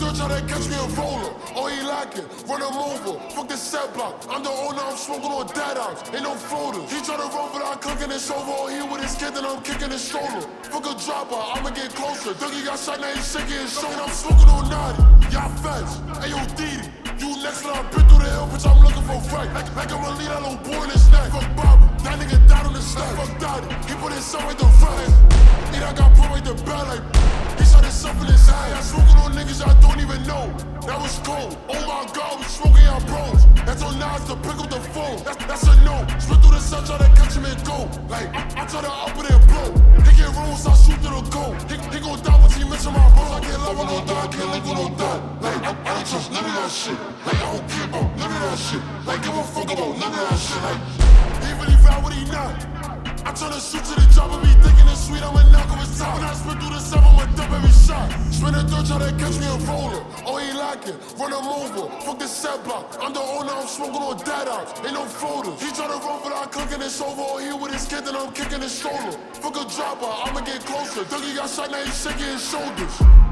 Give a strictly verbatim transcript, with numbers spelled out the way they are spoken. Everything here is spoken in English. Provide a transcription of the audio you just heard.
dirt, try to catch me a roller. Oh, he lacking, run him over. Fuck the set block. I'm the owner, I'm smoking on dead outs. Ain't no floaters. He try to run, but I'm clicking his shoulder. Oh, he with his kid, then I'm kicking his stroller. Fuck a dropper, I'ma get closer. Dougie got shot, now he's shaking his shoulder. I'm smoking on naughty. Y'all feds. Ayo, Didi. You next, but I've been through the hill, bitch, I'm looking for fight. Like, like I'm gonna lead that little boy in his neck. Fuck Baba, that nigga died on the stack. Fuck Dottie, he put himself right the front. He done got put right the bed like he shot himself in his eye. I'm smoking on niggas I don't even know. That was cold. Oh my God, we smoking our bros. That's on Nas to pick up the phone. That's, that's a no. Spit through the sun, try to catch him and go. Like, I, I try to up it and blow. He get rules, I shoot to the goal. He, he gon' die once he mention my bros. I can't love, I don't die, I can't live, I don't die. Like, I, I don't trust none of that shit. Like, I don't care about none of that shit. Like, give a fuck about none of that shit. Like, he really found what he not. I turn to shoot to the job and be thinking it's sweet, I'ma knock him his top. When I spit through the seven, I'ma dump every shot. Spin a dirt, try to catch me a roller. Oh, he lacking, run him over. Fuck the set block. I'm the owner, I'm smoking on dead outs. Ain't no floaters. He try to run, but I'm clicking his shoulder. Oh, he with his kid, then I'm kicking his stroller. Fuck a dropper, I'ma get closer. Dougie got shot, now he's shaking his shoulders.